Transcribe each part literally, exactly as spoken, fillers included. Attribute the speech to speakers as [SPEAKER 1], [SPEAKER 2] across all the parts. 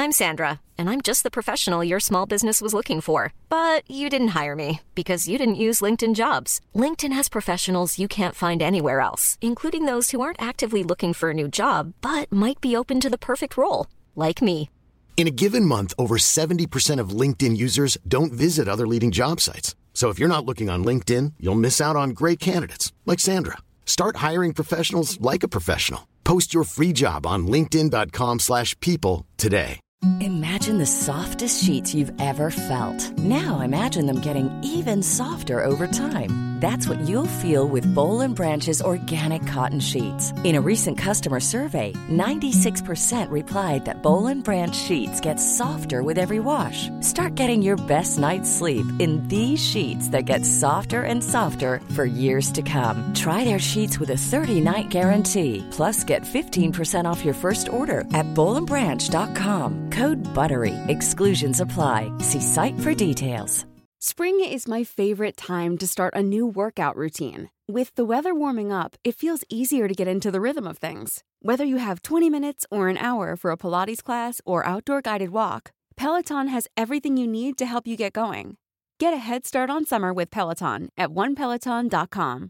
[SPEAKER 1] I'm Sandra, and I'm just the professional your small business was looking for. But you didn't hire me because you didn't use LinkedIn Jobs. LinkedIn has professionals you can't find anywhere else, including those who aren't actively looking for a new job, but might be open to the perfect role, like me.
[SPEAKER 2] In a given month, over seventy percent of LinkedIn users don't visit other leading job sites. So if you're not looking on LinkedIn, you'll miss out on great candidates like Sandra. Start hiring professionals like a professional. Post your free job on linkedin dot com slash people today.
[SPEAKER 3] Imagine the softest sheets you've ever felt. Now imagine them getting even softer over time. That's what you'll feel with Boll and Branch's organic cotton sheets. In a recent customer survey, ninety-six percent replied that Boll and Branch sheets get softer with every wash. Start getting your best night's sleep in these sheets that get softer and softer for years to come. Try their sheets with a thirty-night guarantee. Plus, get fifteen percent off your first order at boll and branch dot com. Code BUTTERY. Exclusions apply. See site for details.
[SPEAKER 4] Spring is my favorite time to start a new workout routine. With the weather warming up, it feels easier to get into the rhythm of things. Whether you have twenty minutes or an hour for a Pilates class or outdoor guided walk, Peloton has everything you need to help you get going. Get a head start on summer with Peloton at one peloton dot com.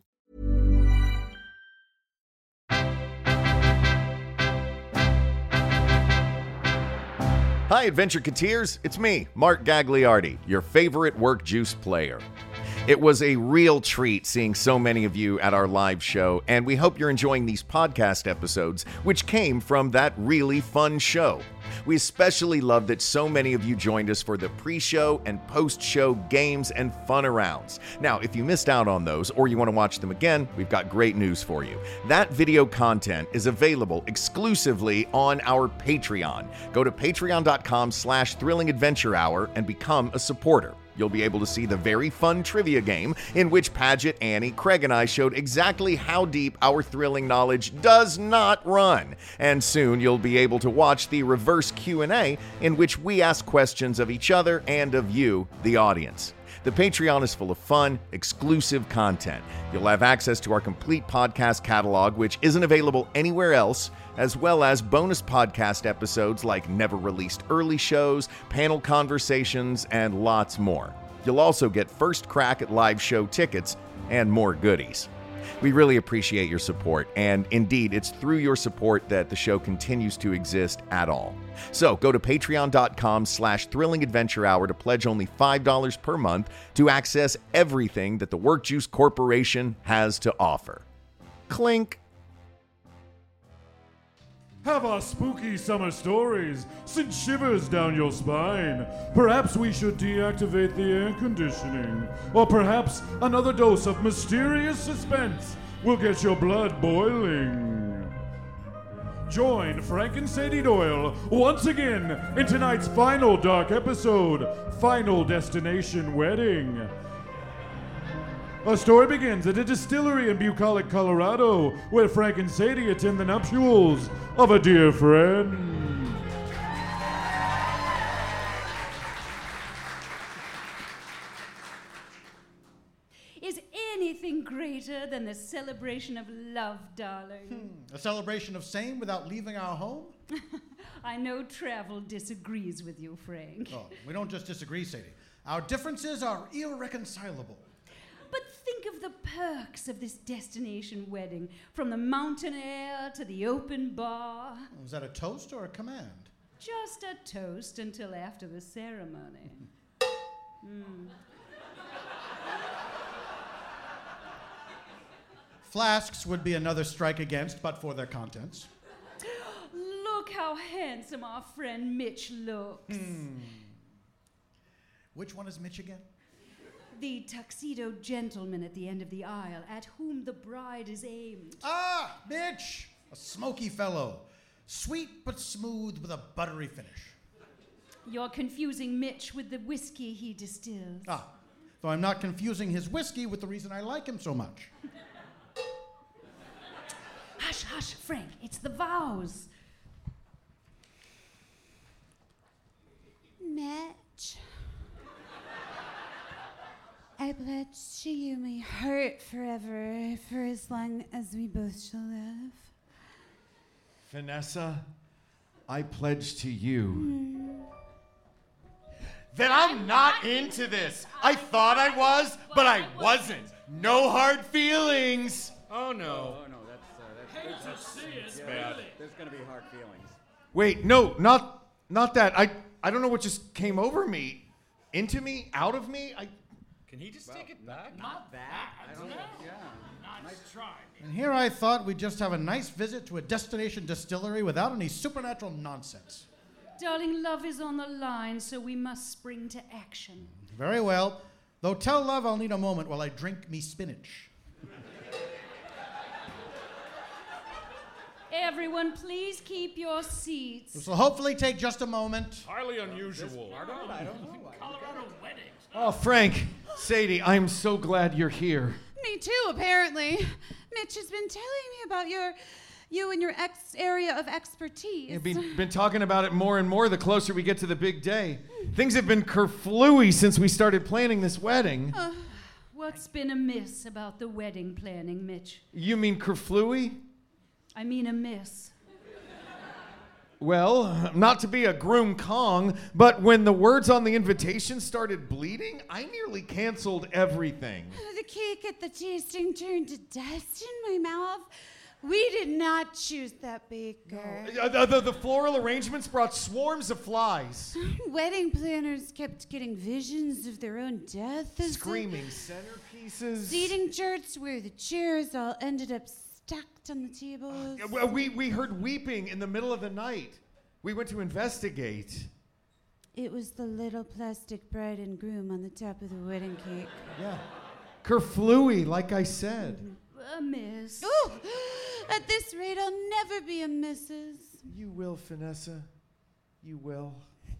[SPEAKER 5] Hi, Adventure Cateers. It's me, Mark Gagliardi, your favorite Work Juice player. It was a real treat seeing so many of you at our live show, and we hope you're enjoying these podcast episodes, which came from that really fun show. We especially love that so many of you joined us for the pre-show and post-show games and fun arounds. Now, if you missed out on those or you want to watch them again, we've got great news for you. That video content is available exclusively on our Patreon. Go to patreon dot com slash thrilling adventure hour and become a supporter. You'll be able to see the very fun trivia game in which Paget, Annie, Craig, and I showed exactly how deep our thrilling knowledge does not run. And soon you'll be able to watch the reverse Q and A in which we ask questions of each other and of you, the audience. The Patreon is full of fun, exclusive content. You'll have access to our complete podcast catalog, which isn't available anywhere else, as well as bonus podcast episodes like never released early shows, panel conversations, and lots more. You'll also get first crack at live show tickets and more goodies. We really appreciate your support, and indeed, it's through your support that the show continues to exist at all. So go to patreon dot com slash thrilling adventure hour to pledge only five dollars per month to access everything that the Work Juice Corporation has to offer. Clink.
[SPEAKER 6] Have our spooky summer stories send shivers down your spine? Perhaps we should deactivate the air conditioning. Or perhaps another dose of mysterious suspense will get your blood boiling. Join Frank and Sadie Doyle once again in tonight's final dark episode, Final Destination Wedding. Our story begins at a distillery in Bucolic, Colorado, where Frank and Sadie attend the nuptials of a dear friend.
[SPEAKER 7] Is anything greater than the celebration of love, darling?
[SPEAKER 8] Hmm, a celebration of same without leaving our home?
[SPEAKER 7] I know travel disagrees with you, Frank.
[SPEAKER 8] Oh, we don't just disagree, Sadie. Our differences are irreconcilable.
[SPEAKER 7] But think of the perks of this destination wedding, from the mountain air to the open bar.
[SPEAKER 8] Was that a toast or a command?
[SPEAKER 7] Just a toast until after the ceremony. mm.
[SPEAKER 8] Flasks would be another strike against, but for their contents.
[SPEAKER 7] Look how handsome our friend Mitch looks.
[SPEAKER 8] Hmm. Which one is Mitch again?
[SPEAKER 7] The tuxedo gentleman at the end of the aisle, at whom the bride is aimed.
[SPEAKER 8] Ah, Mitch! A smoky fellow. Sweet but smooth with a buttery finish.
[SPEAKER 7] You're confusing Mitch with the whiskey he distills.
[SPEAKER 8] Ah, though I'm not confusing his whiskey with the reason I like him so much.
[SPEAKER 7] Hush, hush, Frank, it's the vows.
[SPEAKER 9] Mitch, I pledge to you my heart forever, for as long as we both shall live.
[SPEAKER 5] Vanessa, I pledge to you.
[SPEAKER 9] Mm.
[SPEAKER 10] then I'm not into this. I thought I was, but I wasn't. No hard feelings.
[SPEAKER 11] Oh, no.
[SPEAKER 12] Oh, no, that's, uh, that's, that's, that's yeah,
[SPEAKER 11] bad.
[SPEAKER 12] There's going to be hard feelings.
[SPEAKER 5] Wait, no, not not that. I I don't know what just came over me. Into me? Out of me? I.
[SPEAKER 11] Can he just
[SPEAKER 12] well,
[SPEAKER 11] take it back?
[SPEAKER 12] Not that. I don't know. Yeah.
[SPEAKER 11] Nice try.
[SPEAKER 8] And here I thought we'd just have a nice visit to a destination distillery without any supernatural nonsense.
[SPEAKER 7] Darling, love is on the line, so we must spring to action.
[SPEAKER 8] Very well. Though tell love I'll need a moment while I drink me spinach.
[SPEAKER 7] Everyone, please keep your seats.
[SPEAKER 8] This will hopefully take just a moment.
[SPEAKER 11] Highly unusual.
[SPEAKER 12] I don't, I don't know.
[SPEAKER 11] Colorado weddings.
[SPEAKER 5] Oh, Frank, Sadie, I'm so glad you're here.
[SPEAKER 9] Me too, apparently. Mitch has been telling me about your, you and your ex area of expertise.
[SPEAKER 5] You've been, been talking about it more and more the closer we get to the big day. Things have been kerflooey since we started planning this wedding.
[SPEAKER 7] Uh, what's been amiss about the wedding planning, Mitch?
[SPEAKER 5] You mean kerflooey?
[SPEAKER 7] I mean amiss.
[SPEAKER 5] Well, not to be a groom Kong, but when the words on the invitation started bleeding, I nearly canceled everything.
[SPEAKER 9] The cake at the tasting turned to dust in my mouth. We did not choose that baker.
[SPEAKER 5] No. The, the, the floral arrangements brought swarms of flies.
[SPEAKER 9] Wedding planners kept getting visions of their own death. As
[SPEAKER 5] Screaming centerpieces.
[SPEAKER 9] Seating charts where the chairs all ended up stacked on the tables.
[SPEAKER 5] Uh, well, we, we heard weeping in the middle of the night. We went to investigate.
[SPEAKER 9] It was the little plastic bride and groom on the top of the wedding cake.
[SPEAKER 5] Yeah. Kerflooey, like I said.
[SPEAKER 7] A miss.
[SPEAKER 9] Ooh! At this rate, I'll never be a missus.
[SPEAKER 5] You will, Vanessa. You will.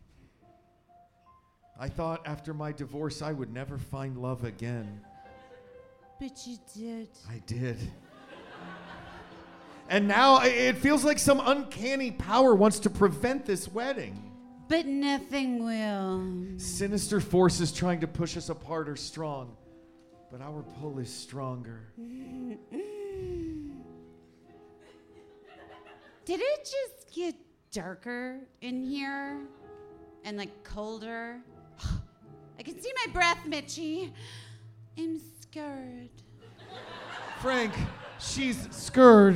[SPEAKER 5] I thought after my divorce I would never find love again.
[SPEAKER 9] But you did.
[SPEAKER 5] I did. And now it feels like some uncanny power wants to prevent this wedding.
[SPEAKER 9] But nothing will.
[SPEAKER 5] Sinister forces trying to push us apart are strong, but our pull is stronger.
[SPEAKER 9] Did it just get darker in here? And like colder? I can see my breath, Mitchie. I'm scared.
[SPEAKER 5] Frank, she's scared.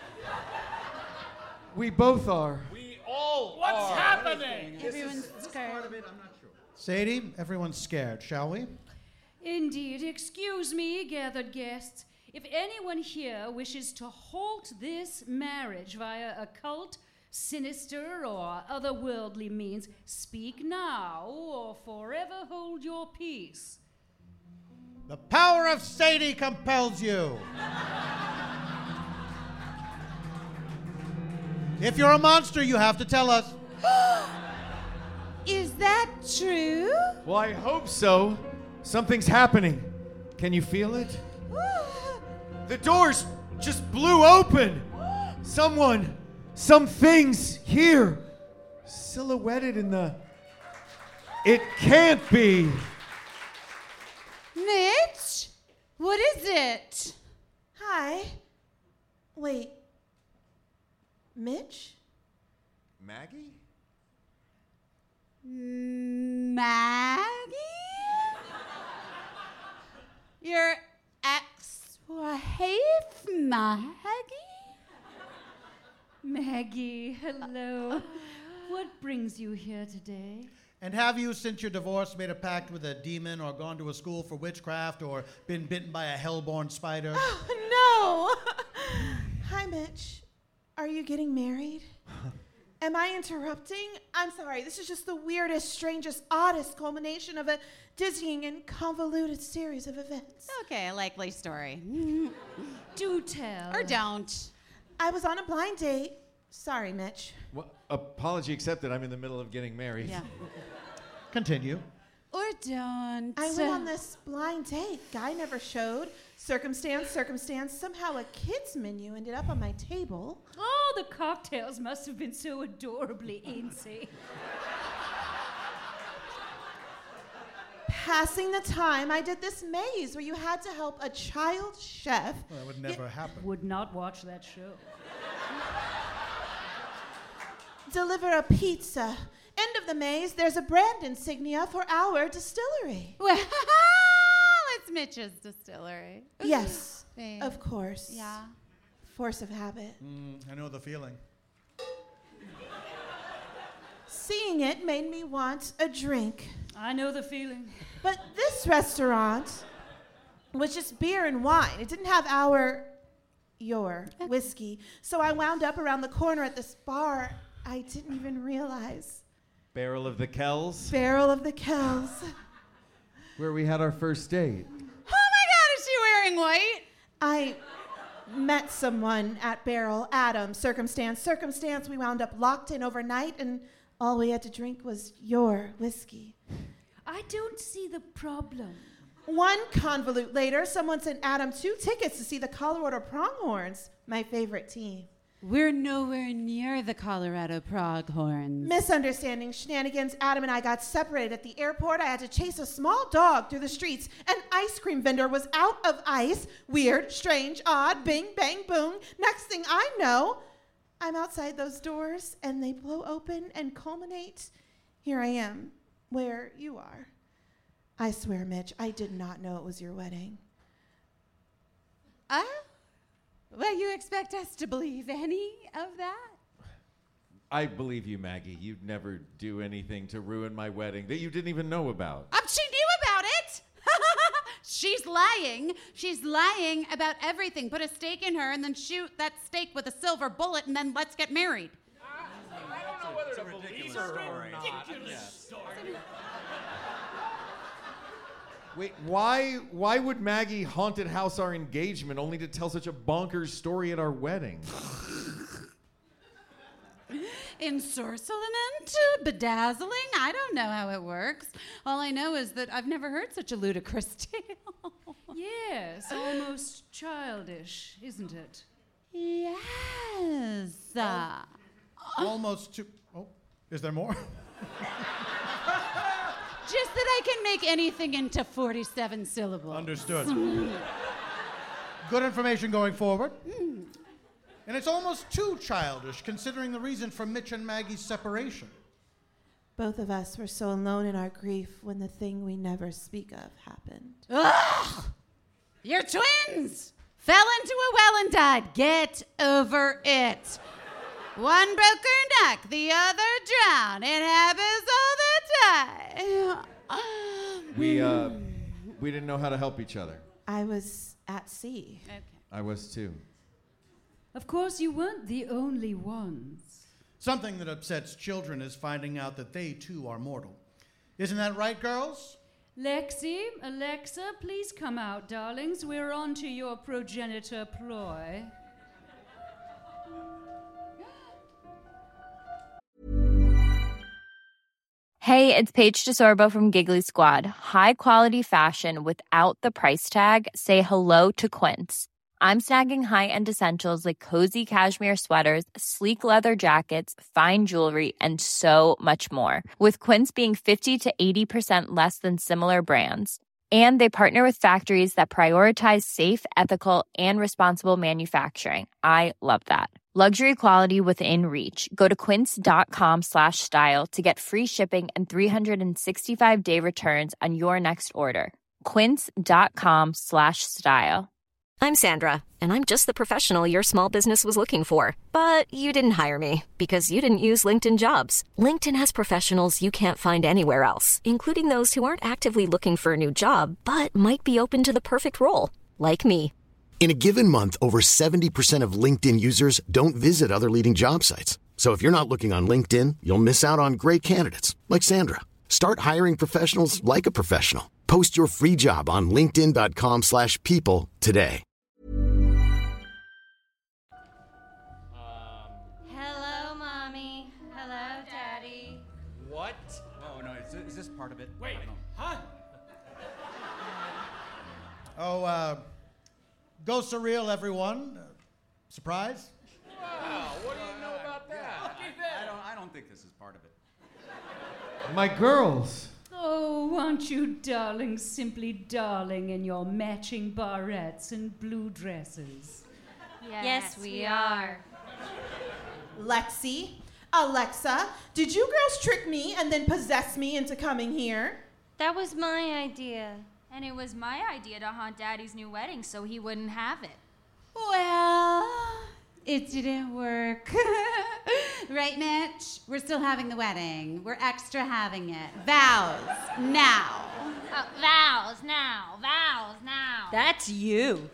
[SPEAKER 5] We both are.
[SPEAKER 11] We all
[SPEAKER 10] What's
[SPEAKER 11] are.
[SPEAKER 10] happening?
[SPEAKER 9] Everyone's scared.
[SPEAKER 12] Of it, I'm not sure.
[SPEAKER 8] Sadie, everyone's scared, shall we?
[SPEAKER 7] Indeed. Excuse me, gathered guests. If anyone here wishes to halt this marriage via occult, sinister, or otherworldly means, speak now or forever hold your peace.
[SPEAKER 8] The power of Sadie compels you. If you're a monster, you have to tell us.
[SPEAKER 9] Is that true?
[SPEAKER 5] Well, I hope so. Something's happening. Can you feel it? The doors just blew open. Someone, some things here, silhouetted in the... It can't be.
[SPEAKER 9] Mitch? What is it?
[SPEAKER 13] Hi. Wait. Mitch?
[SPEAKER 5] Maggie?
[SPEAKER 9] Maggie? Your ex-wife, Maggie?
[SPEAKER 7] Maggie, hello. What brings you here today?
[SPEAKER 8] And have you, since your divorce, made a pact with a demon or gone to a school for witchcraft or been bitten by a hellborn spider?
[SPEAKER 13] Oh, no! Hi, Mitch. Are you getting married? Am I interrupting? I'm sorry. This is just the weirdest, strangest, oddest culmination of a dizzying and convoluted series of events.
[SPEAKER 9] Okay, a likely story.
[SPEAKER 7] Do tell.
[SPEAKER 9] Or don't.
[SPEAKER 13] I was on a blind date. Sorry, Mitch.
[SPEAKER 5] Well, apology accepted. I'm in the middle of getting married.
[SPEAKER 9] Yeah.
[SPEAKER 8] Continue.
[SPEAKER 9] Or don't.
[SPEAKER 13] I went on this blind date. Guy never showed. Circumstance, circumstance. Somehow a kid's menu ended up on my table.
[SPEAKER 7] Oh, the cocktails must have been so adorably eensy.
[SPEAKER 13] Passing the time, I did this maze where you had to help a child chef.
[SPEAKER 8] Well, that would never
[SPEAKER 13] y-
[SPEAKER 8] happen.
[SPEAKER 7] Would not watch that show.
[SPEAKER 13] Deliver a pizza end of the maze, there's a brand insignia for our distillery.
[SPEAKER 9] Well, it's Mitch's distillery.
[SPEAKER 13] Yes,
[SPEAKER 9] Babe.
[SPEAKER 13] of course.
[SPEAKER 9] Yeah.
[SPEAKER 13] Force of habit.
[SPEAKER 8] Mm, I know the feeling.
[SPEAKER 13] Seeing it made me want a drink.
[SPEAKER 7] I know the feeling.
[SPEAKER 13] But this restaurant was just beer and wine. It didn't have our, your whiskey. So I wound up around the corner at this bar I didn't even realize.
[SPEAKER 5] Barrel of the Kells,
[SPEAKER 13] Barrel of the Kells.
[SPEAKER 5] where we had our first date.
[SPEAKER 9] Oh my God, is she wearing white?
[SPEAKER 13] I met someone at Barrel, Adam, circumstance, circumstance. We wound up locked in overnight, and all we had to drink was your whiskey.
[SPEAKER 7] I don't see the problem.
[SPEAKER 13] One convolute later, someone sent Adam two tickets to see the Colorado Pronghorns, my favorite team.
[SPEAKER 9] We're nowhere near the Colorado Pronghorns.
[SPEAKER 13] Misunderstanding, shenanigans. Adam and I got separated at the airport. I had to chase a small dog through the streets. An ice cream vendor was out of ice. Weird, strange, odd, bing, bang, boom. Next thing I know, I'm outside those doors, and they blow open and culminate. Here I am, where you are. I swear, Mitch, I did not know it was your wedding.
[SPEAKER 9] Uh, well, you expect us to believe any of that?
[SPEAKER 5] I believe you, Maggie. You'd never do anything to ruin my wedding that you didn't even know about.
[SPEAKER 9] Um, she knew about it. She's lying. She's lying about everything. Put a stake in her and then shoot that stake with a silver bullet and then let's get married.
[SPEAKER 11] I don't know whether to believe her or not. Ridiculous story.
[SPEAKER 5] Wait, why why would Maggie haunted house our engagement only to tell such a bonkers story at our wedding?
[SPEAKER 9] Ensorcellement? Bedazzling? I don't know how it works. All I know is that I've never heard such a ludicrous tale.
[SPEAKER 7] Yes, almost childish, isn't it?
[SPEAKER 9] Yes. Uh,
[SPEAKER 8] Almost two. Oh, is there more?
[SPEAKER 9] Just that I can make anything into forty-seven syllables.
[SPEAKER 8] Understood. Good information going forward.
[SPEAKER 9] Mm.
[SPEAKER 8] And it's almost too childish, considering the reason for Mitch and Maggie's separation.
[SPEAKER 13] Both of us were so alone in our grief when the thing we never speak of happened.
[SPEAKER 9] Ugh! You're twins! Fell into a well and died. Get over it. One broke her neck, the other drowned. It happens all the time.
[SPEAKER 5] We uh we didn't know how to help each other.
[SPEAKER 13] I was at sea.
[SPEAKER 9] Okay.
[SPEAKER 5] I was too.
[SPEAKER 7] Of course, you weren't the only ones.
[SPEAKER 8] Something that upsets children is finding out that they too are mortal. Isn't that right, girls?
[SPEAKER 7] Lexi, Alexa, please come out, darlings. We're on to your progenitor ploy.
[SPEAKER 14] Hey, it's Paige DeSorbo from Giggly Squad. High quality fashion without the price tag. Say hello to Quince. I'm snagging high-end essentials like cozy cashmere sweaters, sleek leather jackets, fine jewelry, and so much more. With Quince being fifty to eighty percent less than similar brands. And they partner with factories that prioritize safe, ethical, and responsible manufacturing. I love that. Luxury quality within reach. Go to quince.com slash style to get free shipping and three sixty-five day returns on your next order. Quince.com slash style.
[SPEAKER 1] I'm Sandra, and I'm just the professional your small business was looking for. But you didn't hire me because you didn't use LinkedIn Jobs. LinkedIn has professionals you can't find anywhere else, including those who aren't actively looking for a new job, but might be open to the perfect role, like me.
[SPEAKER 2] In a given month, over seventy percent of LinkedIn users don't visit other leading job sites. So if you're not looking on LinkedIn, you'll miss out on great candidates like Sandra. Start hiring professionals like a professional. Post your free job on linkedin.com slash people today.
[SPEAKER 9] Hello, Mommy. Hello, Daddy.
[SPEAKER 12] What? Oh, no, is this, is this part of it?
[SPEAKER 11] Wait,
[SPEAKER 12] I don't-
[SPEAKER 11] huh?
[SPEAKER 8] Oh, uh, go surreal, everyone. Uh, surprise?
[SPEAKER 11] Wow, what do you know about that?
[SPEAKER 12] I, I don't. I don't think this is part of it.
[SPEAKER 5] My girls.
[SPEAKER 7] Oh, aren't you darlings simply darling in your matching barrettes and blue dresses?
[SPEAKER 9] Yes, we are.
[SPEAKER 13] Lexi, Alexa, did you girls trick me and then possess me into coming here?
[SPEAKER 15] That was my idea.
[SPEAKER 16] And it was my idea to haunt Daddy's new wedding so he wouldn't have it.
[SPEAKER 9] Well, it didn't work. Right, Mitch? We're still having the wedding. We're extra having it. Vows, now.
[SPEAKER 16] Uh, vows now, vows now.
[SPEAKER 15] That's you.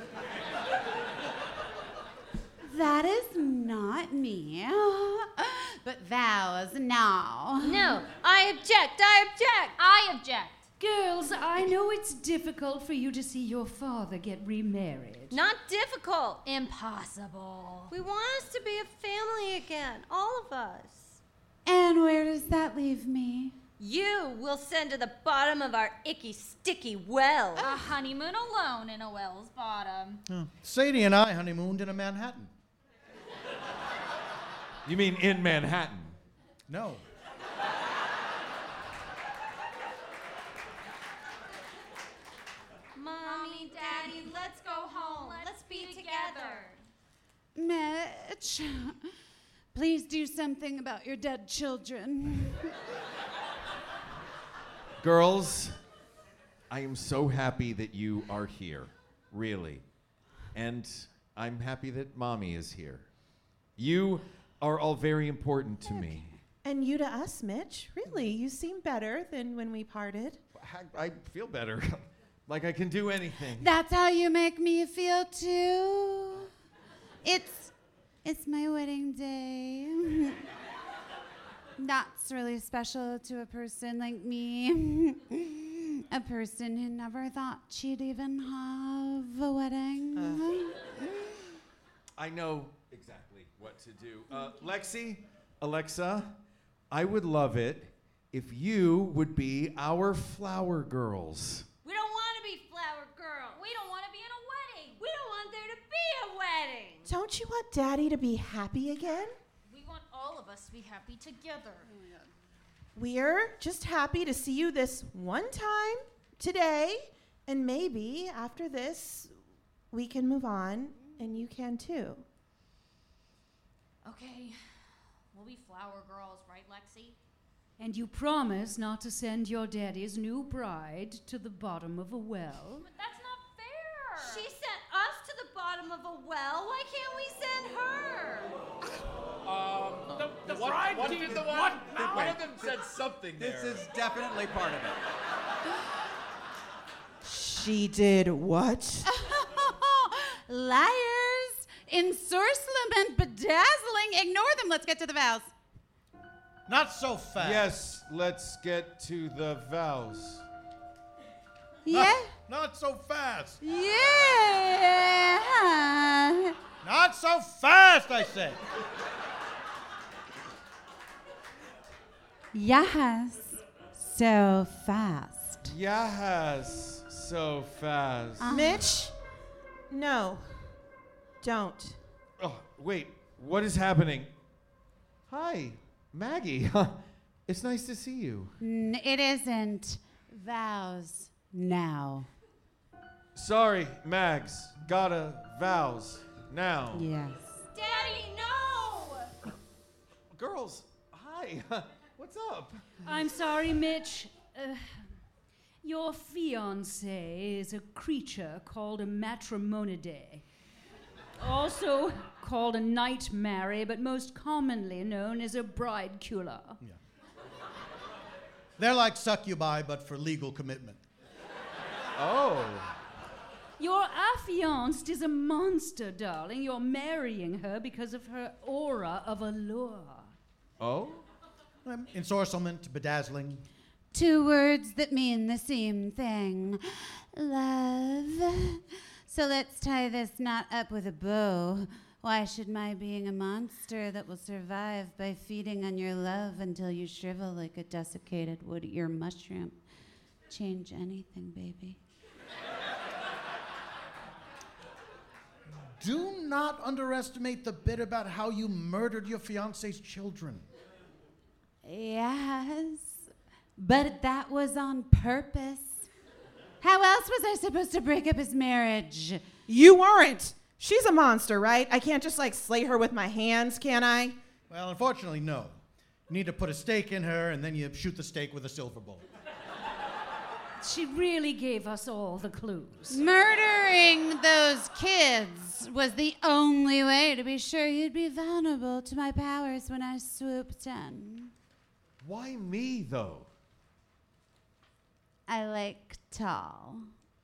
[SPEAKER 9] That is not me. But vows, now.
[SPEAKER 15] No, I object, I object.
[SPEAKER 16] I object.
[SPEAKER 7] Girls, I know it's difficult for you to see your father get remarried.
[SPEAKER 15] Not difficult.
[SPEAKER 16] Impossible.
[SPEAKER 15] We want us to be a family again, all of us.
[SPEAKER 9] And where does that leave me?
[SPEAKER 15] You will send to the bottom of our icky, sticky well.
[SPEAKER 16] A honeymoon alone in a well's bottom.
[SPEAKER 8] Oh. Sadie and I honeymooned in a Manhattan.
[SPEAKER 17] You mean in Manhattan?
[SPEAKER 8] No.
[SPEAKER 15] Mommy, Daddy, let's go home. Let's be together.
[SPEAKER 9] Mitch, please do something about your dead children.
[SPEAKER 5] Girls, I am so happy that you are here, really. And I'm happy that Mommy is here. You are all very important to me.
[SPEAKER 13] And you to us, Mitch. Really, you seem better than when we parted.
[SPEAKER 5] I, I feel better. Like I can do anything.
[SPEAKER 9] That's how you make me feel too. It's it's my wedding day. That's really special to a person like me. A person who never thought she'd even have a wedding.
[SPEAKER 5] Uh, I know exactly what to do. Uh, Lexi, Alexa, I would love it if you would be our flower girls.
[SPEAKER 15] We don't want to be flower girls.
[SPEAKER 16] We don't want to be in a wedding.
[SPEAKER 15] We don't want there to be a wedding.
[SPEAKER 13] Don't you want Daddy to be happy again?
[SPEAKER 16] We want all of us to be happy together.
[SPEAKER 13] We're just happy to see you this one time today, and maybe after this, we can move on, and you can too.
[SPEAKER 16] Okay, we'll be flower girls, right, Lexi?
[SPEAKER 7] And you promise not to send your daddy's new bride to the bottom of a well?
[SPEAKER 16] But that's not fair.
[SPEAKER 15] She sent us to the bottom of a well. Why can't we send her?
[SPEAKER 11] Um, the, the
[SPEAKER 12] what,
[SPEAKER 11] bride
[SPEAKER 12] what,
[SPEAKER 11] team,
[SPEAKER 12] the
[SPEAKER 11] what?
[SPEAKER 12] one,
[SPEAKER 11] Now?
[SPEAKER 12] one of them said something there. This is definitely part of it.
[SPEAKER 13] She did what?
[SPEAKER 9] Liars! Ensorcement, bedazzling. Ignore them. Let's get to the vows.
[SPEAKER 8] Not so fast.
[SPEAKER 17] Yes, let's get to the vows.
[SPEAKER 9] Yeah?
[SPEAKER 8] Not, not so fast.
[SPEAKER 9] Yeah.
[SPEAKER 8] Not so fast, I said.
[SPEAKER 9] Yes. So fast.
[SPEAKER 17] Yes, so fast.
[SPEAKER 13] Uh, Mitch? No. Don't.
[SPEAKER 17] Oh, wait, what is happening? Hi, Maggie. It's nice to see you.
[SPEAKER 9] N- it isn't. Vows now.
[SPEAKER 17] Sorry, Mags. Gotta vows now.
[SPEAKER 9] Yes.
[SPEAKER 15] Daddy, no!
[SPEAKER 5] Girls, hi. What's up?
[SPEAKER 7] I'm sorry, Mitch. Uh, your fiancé is a creature called a matrimonidae. Also called a nightmare, but most commonly known as a bride killer.
[SPEAKER 8] Yeah. They're like succubi, but for legal commitment.
[SPEAKER 5] Oh.
[SPEAKER 7] Your affianced is a monster, darling. You're marrying her because of her aura of allure.
[SPEAKER 5] Oh?
[SPEAKER 8] Um, ensorcement, bedazzling.
[SPEAKER 9] Two words that mean the same thing. Love. So let's tie this knot up with a bow. Why should my being a monster that will survive by feeding on your love until you shrivel like a desiccated wood ear mushroom change anything, baby?
[SPEAKER 8] Do not underestimate the bit about how you murdered your fiancé's children.
[SPEAKER 9] Yes, but that was on purpose. How else was I supposed to break up his marriage?
[SPEAKER 13] You weren't. She's a monster, right? I can't just like slay her with my hands, can I?
[SPEAKER 8] Well, unfortunately, no. You need to put a stake in her, and then you shoot the stake with a silver bullet.
[SPEAKER 7] She really gave us all the clues.
[SPEAKER 9] Murdering those kids was the only way to be sure you'd be vulnerable to my powers when I swooped in.
[SPEAKER 17] Why me, though?
[SPEAKER 9] I like tall.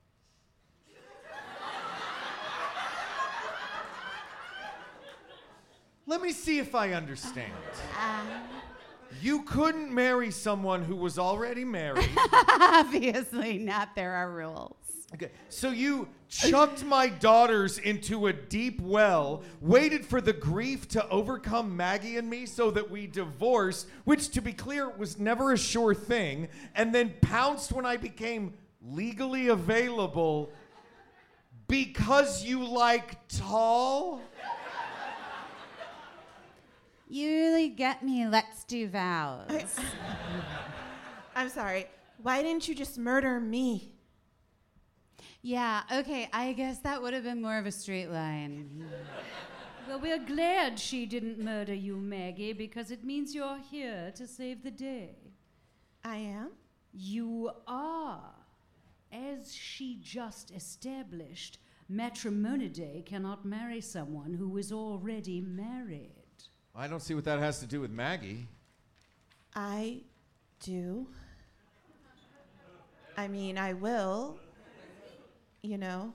[SPEAKER 17] Let me see if I understand.
[SPEAKER 9] Uh,
[SPEAKER 17] You couldn't marry someone who was already married.
[SPEAKER 9] Obviously not. There are rules.
[SPEAKER 17] Okay, so you chucked my daughters into a deep well, waited for the grief to overcome Maggie and me so that we divorced, which, to be clear, was never a sure thing, and then pounced when I became legally available because you like tall?
[SPEAKER 9] You really get me. Let's do vows.
[SPEAKER 13] I, I'm sorry. Why didn't you just murder me?
[SPEAKER 9] Yeah, okay, I guess that would have been more of a straight line.
[SPEAKER 7] Well, we're glad she didn't murder you, Maggie, because it means you're here to save the day.
[SPEAKER 13] I am?
[SPEAKER 7] You are. As she just established, Matrimonidae cannot marry someone who is already married.
[SPEAKER 17] I don't see what that has to do with Maggie.
[SPEAKER 13] I do. I mean, I will. You know.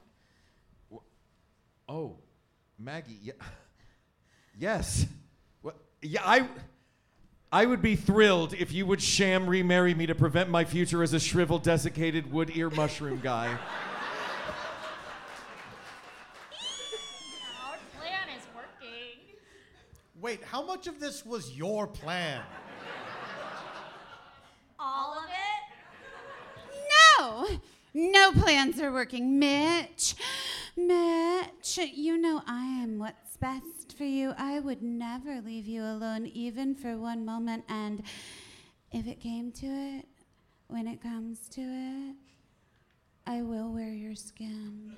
[SPEAKER 17] Oh, Maggie. Yeah. Yes. Well, yeah, I I would be thrilled if you would sham remarry me to prevent my future as a shriveled, desiccated wood ear mushroom guy.
[SPEAKER 15] Our plan is working.
[SPEAKER 8] Wait, how much of this was your plan?
[SPEAKER 15] All of it?
[SPEAKER 9] No! No plans are working, Mitch. Mitch, you know I am what's best for you. I would never leave you alone, even for one moment. And if it came to it, when it comes to it, I will wear your skin.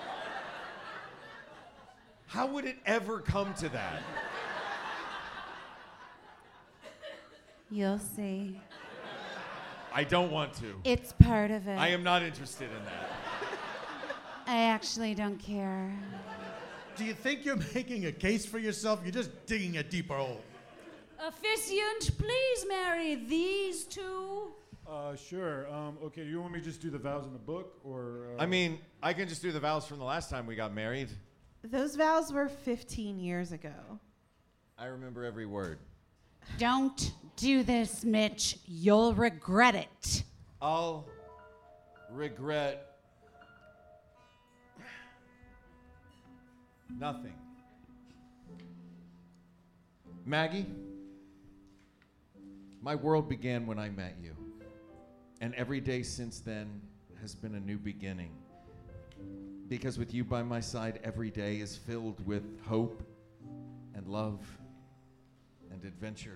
[SPEAKER 17] How would it ever come to that?
[SPEAKER 9] You'll see.
[SPEAKER 17] I don't want to.
[SPEAKER 9] It's part of it.
[SPEAKER 17] I am not interested in that.
[SPEAKER 9] I actually don't care.
[SPEAKER 8] Do you think you're making a case for yourself? You're just digging a deeper hole.
[SPEAKER 7] Officiant, please marry these two.
[SPEAKER 6] Uh, sure. Um, okay, do you want me to just do the vows in the book, or? Uh...
[SPEAKER 17] I mean, I can just do the vows from the last time we got married.
[SPEAKER 13] Those vows were fifteen years ago.
[SPEAKER 17] I remember every word.
[SPEAKER 9] Don't do this, Mitch. You'll regret it.
[SPEAKER 17] I'll regret nothing. Maggie, my world began when I met you. And every day since then has been a new beginning. Because with you by my side, every day is filled with hope and love and adventure.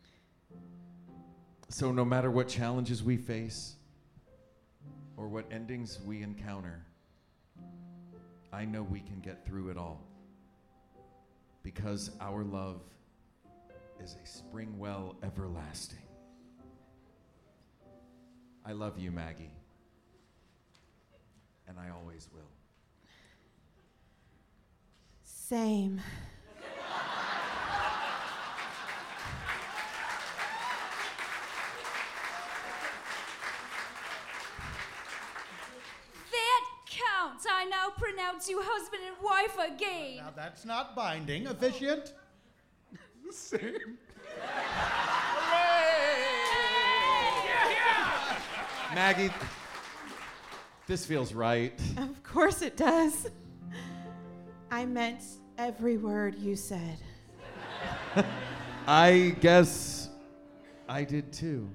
[SPEAKER 17] So no matter what challenges we face or what endings we encounter, I know we can get through it all. Because our love is a spring well everlasting. I love you, Maggie. And I always will.
[SPEAKER 13] Same.
[SPEAKER 7] Counts. I now pronounce you husband and wife again.
[SPEAKER 8] Now that's not binding. Officiant?
[SPEAKER 6] Same.
[SPEAKER 17] Maggie, this feels right.
[SPEAKER 13] Of course it does. I meant every word you said.
[SPEAKER 17] I guess I did too.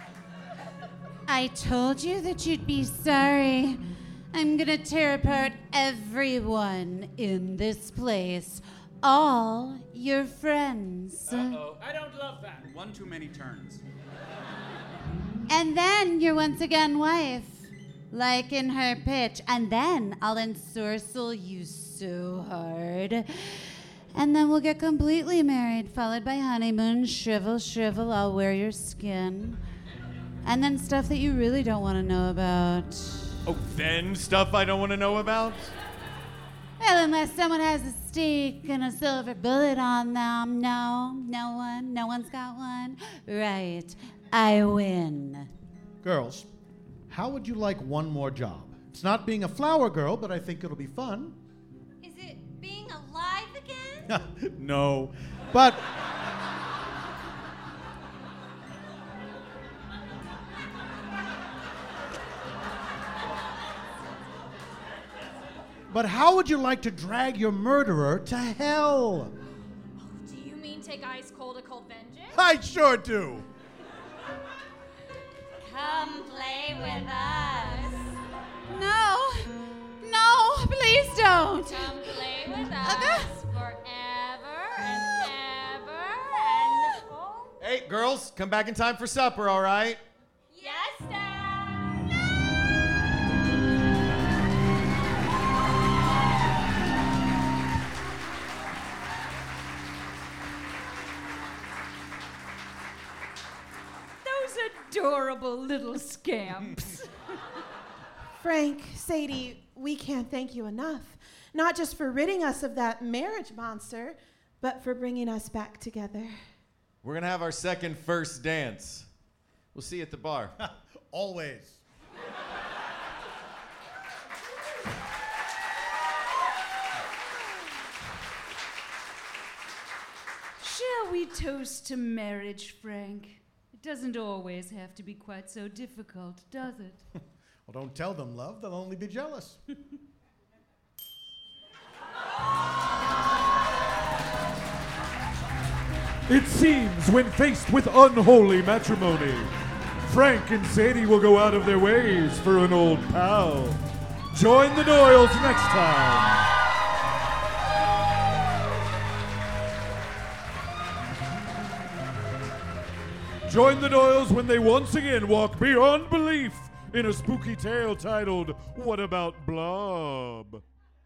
[SPEAKER 9] I told you that you'd be sorry. I'm gonna tear apart everyone in this place, all your friends.
[SPEAKER 12] Uh-oh. I don't love that. One too many turns.
[SPEAKER 9] And then your once again wife, like in her pitch. And then I'll ensorcel you so hard. And then we'll get completely married, followed by honeymoon, shrivel, shrivel, I'll wear your skin. And then stuff that you really don't want to know about.
[SPEAKER 17] Oh, then stuff I don't want to know about?
[SPEAKER 9] Well, unless someone has a stake and a silver bullet on them. No, no one. No one's got one. Right. I win.
[SPEAKER 8] Girls, how would you like one more job? It's not being a flower girl, but I think it'll be fun.
[SPEAKER 15] Is it being alive again?
[SPEAKER 8] No. But... But how would you like to drag your murderer to hell?
[SPEAKER 16] Do you mean take ice cold occult vengeance?
[SPEAKER 8] I sure do.
[SPEAKER 15] Come play with us.
[SPEAKER 9] No. No, please don't.
[SPEAKER 16] Come play with us forever and ever and oh.
[SPEAKER 17] Hey, girls, come back in time for supper, all right?
[SPEAKER 16] Yes, Dad.
[SPEAKER 7] Adorable little scamps.
[SPEAKER 13] Frank, Sadie, we can't thank you enough. Not just for ridding us of that marriage monster, but for bringing us back together.
[SPEAKER 17] We're going to have our second first dance. We'll see you at the bar.
[SPEAKER 8] Always.
[SPEAKER 7] Shall we toast to marriage, Frank? It doesn't always have to be quite so difficult, does it?
[SPEAKER 8] Well, don't tell them, love. They'll only be jealous.
[SPEAKER 6] It seems when faced with unholy matrimony, Frank and Sadie will go out of their ways for an old pal. Join the Doyles next time. Join the Doyles when they once again walk beyond belief in a spooky tale titled, What About Blob?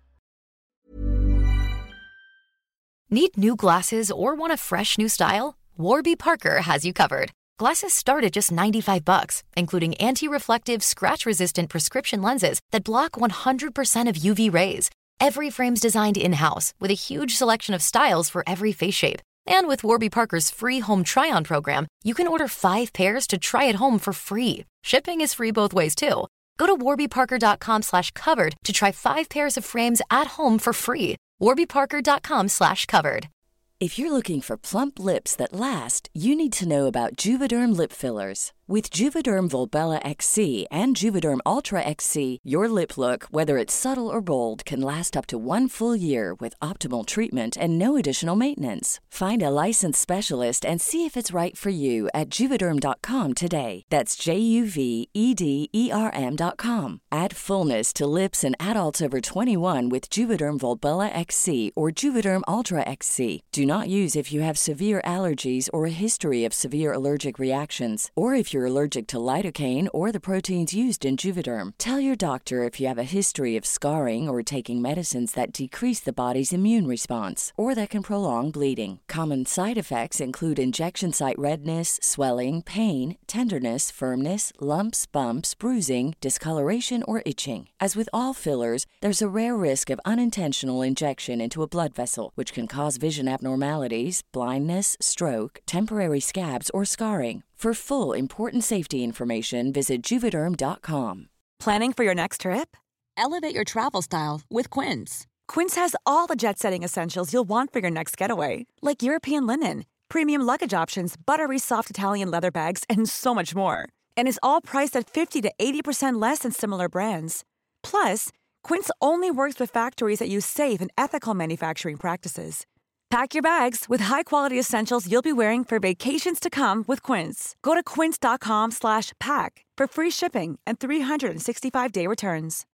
[SPEAKER 1] Need new glasses or want a fresh new style? Warby Parker has you covered. Glasses start at just ninety-five bucks, including anti-reflective, scratch-resistant prescription lenses that block one hundred percent of U V rays. Every frame's designed in-house with a huge selection of styles for every face shape. And with Warby Parker's free home try-on program, you can order five pairs to try at home for free. Shipping is free both ways, too. Go to warbyparker.com slash covered to try five pairs of frames at home for free. warbyparker.com slash covered.
[SPEAKER 3] If you're looking for plump lips that last, you need to know about Juvederm lip fillers. With Juvederm Volbella X C and Juvederm Ultra X C, your lip look, whether it's subtle or bold, can last up to one full year with optimal treatment and no additional maintenance. Find a licensed specialist and see if it's right for you at Juvederm dot com today. That's J U V E D E R M dot com. Add fullness to lips in adults over twenty-one with Juvederm Volbella X C or Juvederm Ultra X C. Do not use if you have severe allergies or a history of severe allergic reactions, or if you're allergic to lidocaine or the proteins used in Juvederm. Tell your doctor if you have a history of scarring or taking medicines that decrease the body's immune response or that can prolong bleeding. Common side effects include injection site redness, swelling, pain, tenderness, firmness, lumps, bumps, bruising, discoloration, or itching. As with all fillers, there's a rare risk of unintentional injection into a blood vessel, which can cause vision abnormalities, blindness, stroke, temporary scabs, or scarring. For full, important safety information, visit Juvederm dot com.
[SPEAKER 18] Planning for your next trip? Elevate your travel style with Quince. Quince has all the jet-setting essentials you'll want for your next getaway, like European linen, premium luggage options, buttery soft Italian leather bags, and so much more. And is all priced at fifty to eighty percent less than similar brands. Plus, Quince only works with factories that use safe and ethical manufacturing practices. Pack your bags with high-quality essentials you'll be wearing for vacations to come with Quince. Go to quince dot com slash pack for free shipping and three hundred sixty-five day returns.